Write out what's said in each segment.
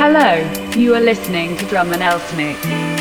Hello, you are listening to Drum and Else Mix.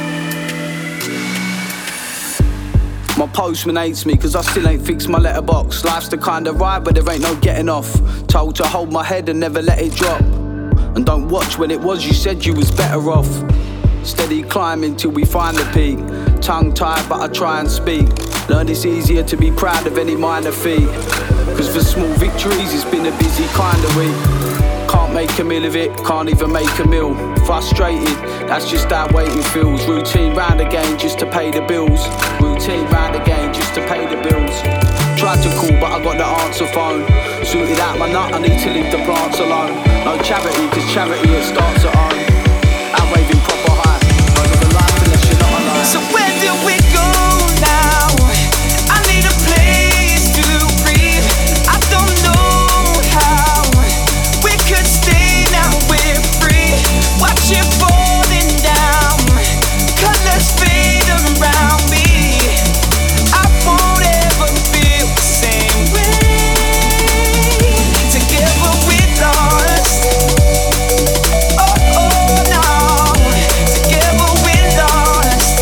My postman hates me cause I still ain't fixed my letterbox. Life's the kind of ride where there ain't no getting off. Told to hold my head and never let it drop. And don't watch when it was you said you was better off. Steady climbing till we find the peak. Tongue tied but I try and speak. Learn it's easier to be proud of any minor feat. Cause for small victories it's been a busy kind of week. Can't make a meal of it, can't even make a meal. Frustrated, that's just how waiting feels. Routine round again just to pay the bills. Routine round again just to pay the bills. Tried to call but I got the answer phone. Sorted out my nut, I need to leave the plants alone. No charity, cause charity it starts at home. I'm waving proper high, over the life unless you're not alone. So where do we go now? I need a place to breathe. I don't know how we could stay now we're free. Watch it falling down, colors fade around me. I won't ever feel the same way. Together we're lost. Oh, oh, no. Together we're lost.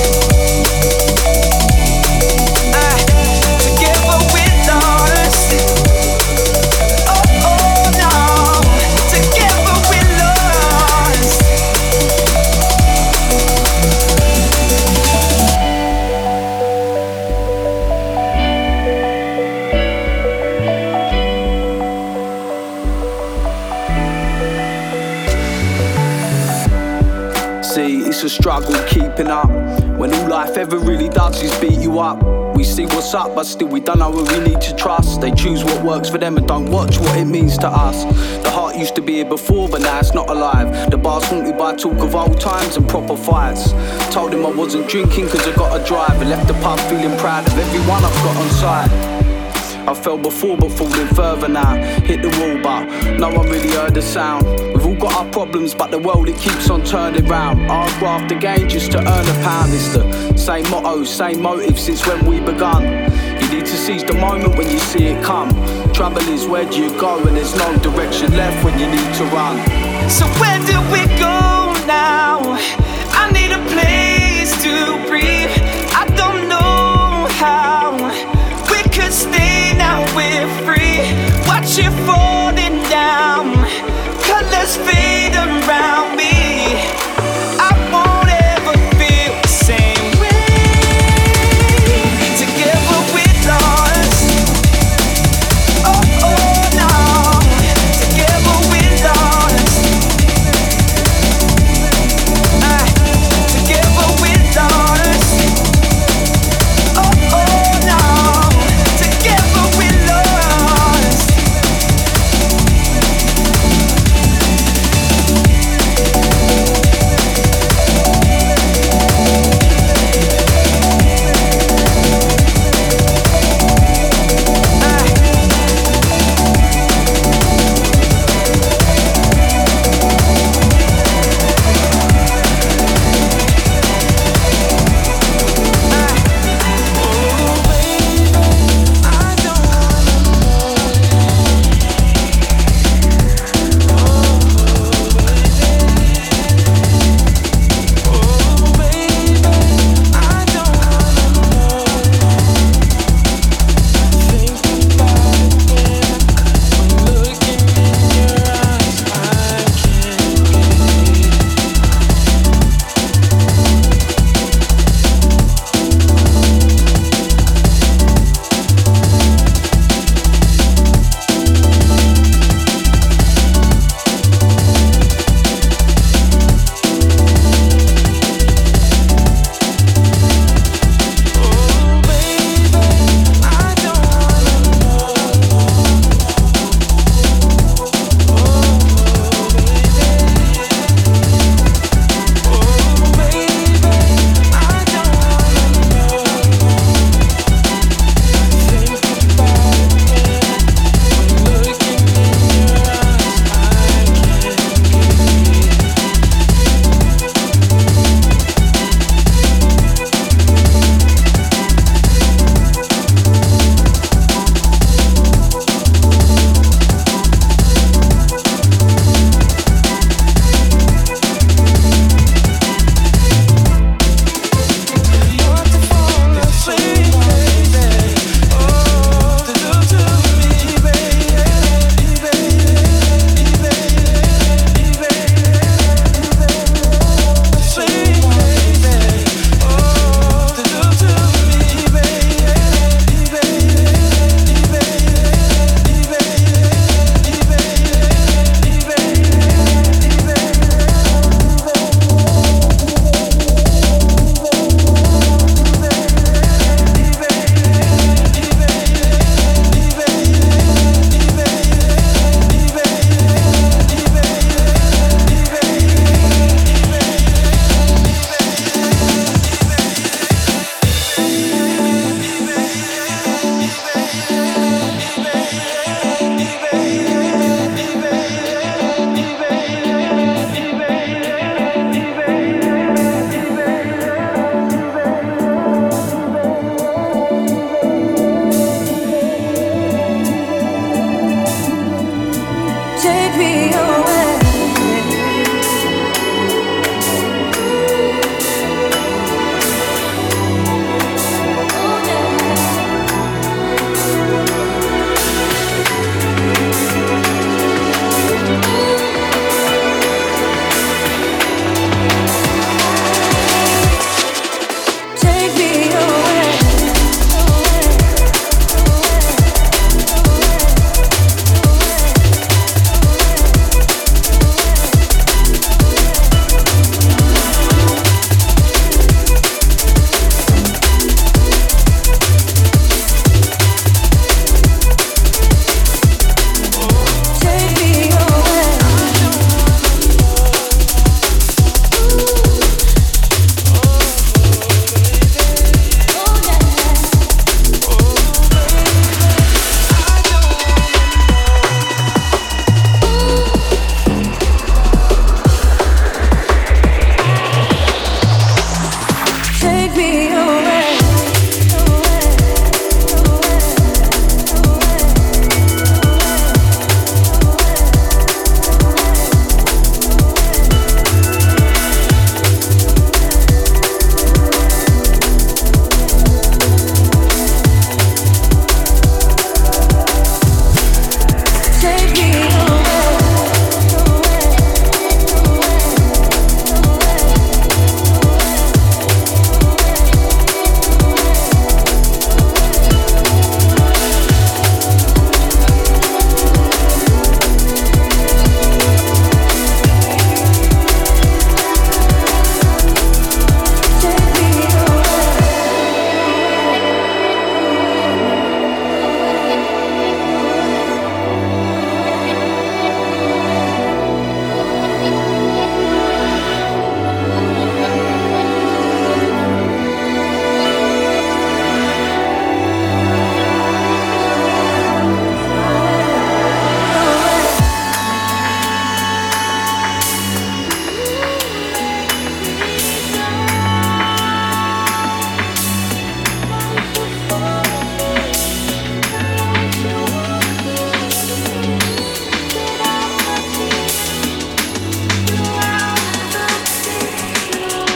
Together we're lost. Oh, oh, no. Together we're lost. See, it's a struggle keeping up. When all life ever really does is beat you up. We see what's up, but still we don't know who we need to trust. They choose what works for them and don't watch what it means to us. The heart used to be here before, but now it's not alive. The bar's haunted by talk of old times and proper fights. Told him I wasn't drinking cause I got a drive. And left the pub feeling proud of everyone I've got on site. I fell before but falling further now. Hit the wall but no one really heard the sound. We've all got our problems but the world it keeps on turning round. I'll graft again just to earn a pound. It's the same motto, same motive since when we begun. You need to seize the moment when you see it come. Trouble is where do you go and there's no direction left when you need to run. So where do we go now? I need a place to breathe. I don't know how we could stay now we're free. Watch it falling down, colors fade around me. I won't ever feel the same way. Together we're lost. Oh, oh, no. Together we're lost.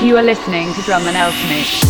You are listening to Drum and Elf Mix.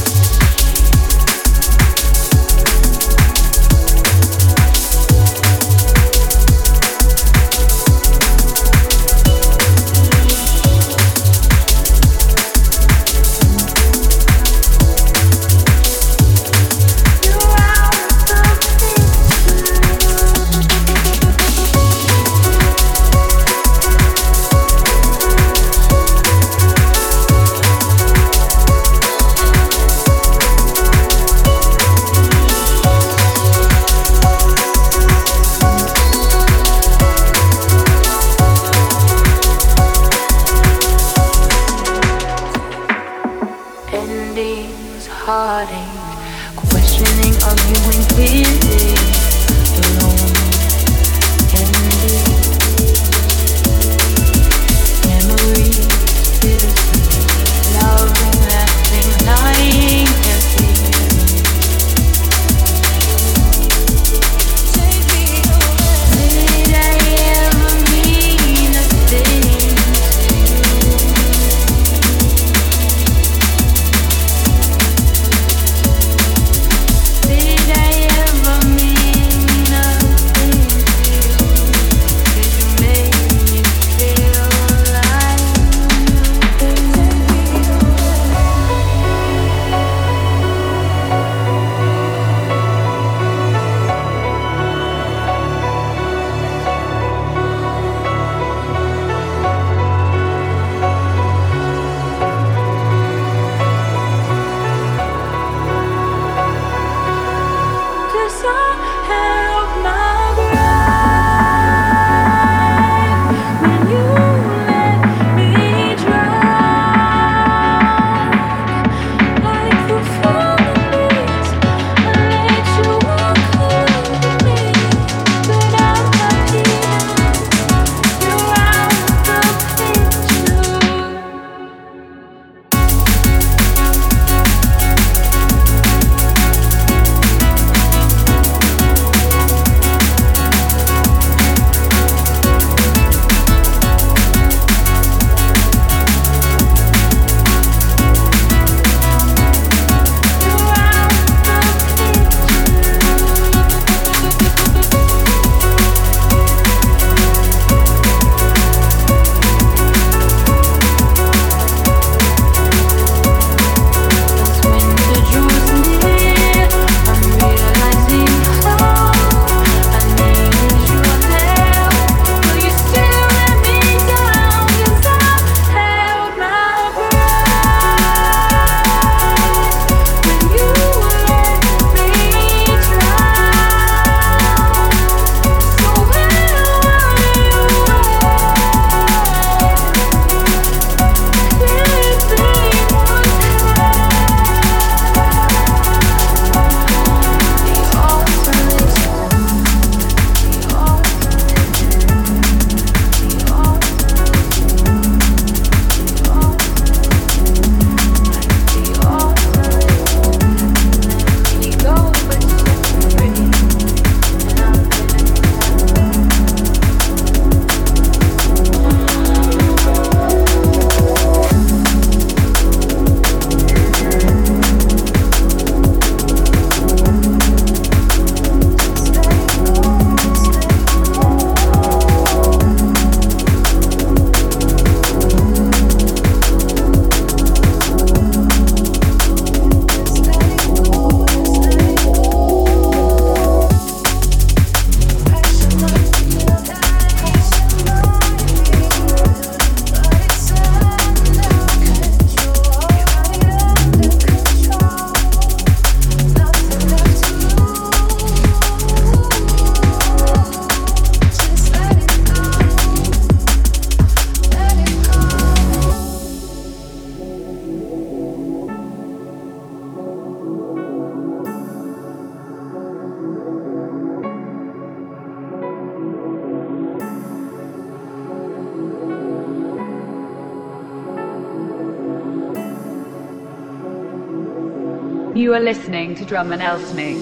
You are listening to Drum and Elf Mix.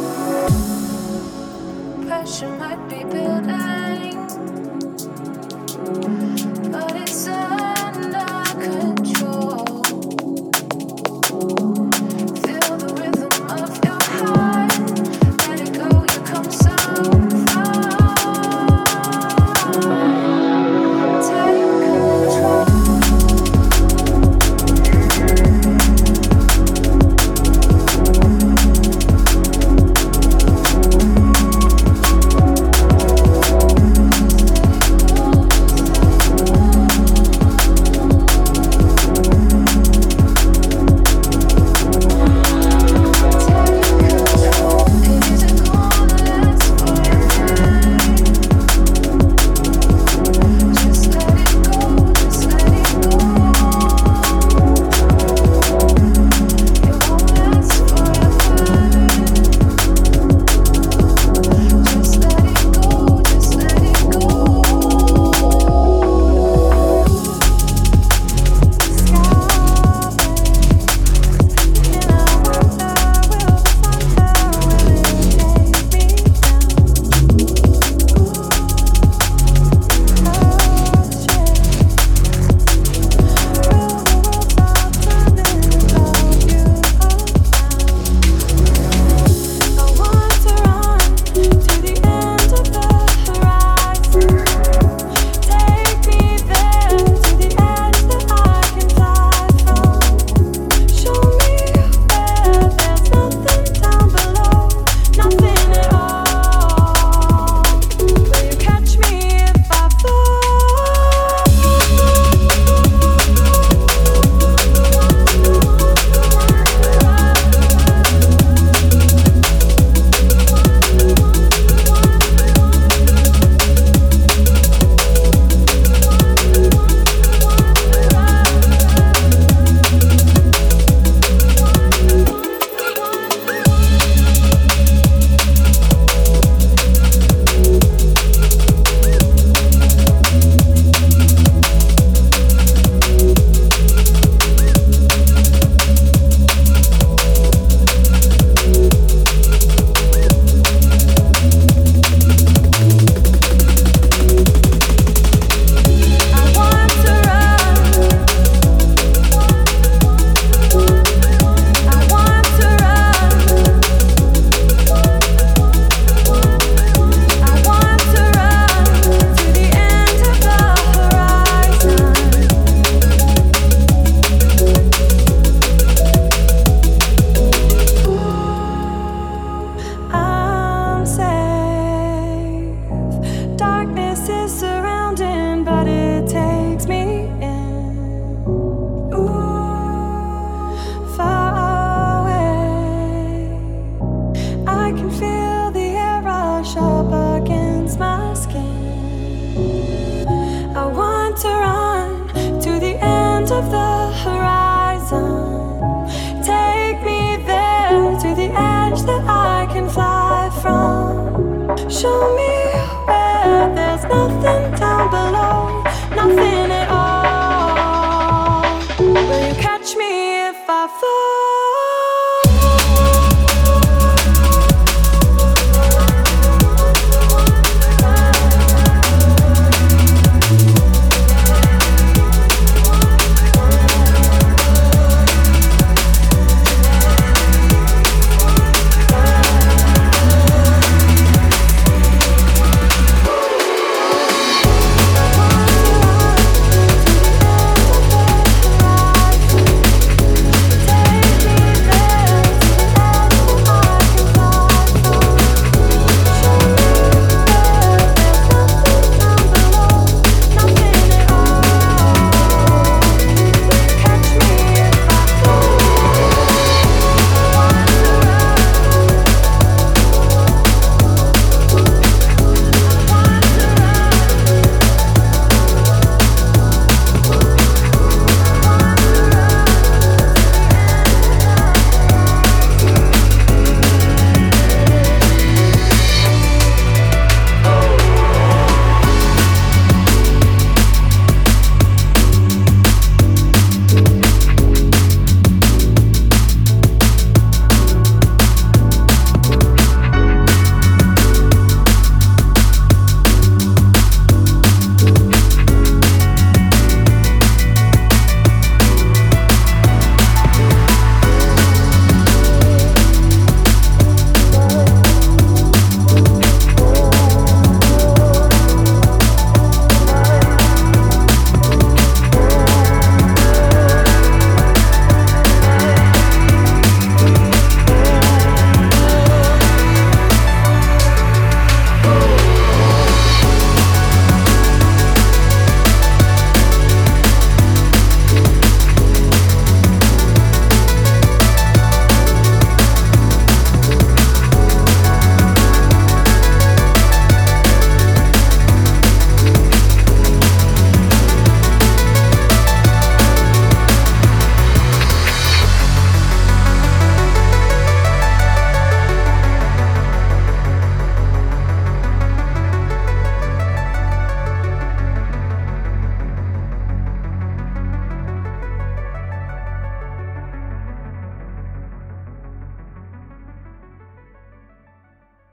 Pressure might be building, but it's under control. catch me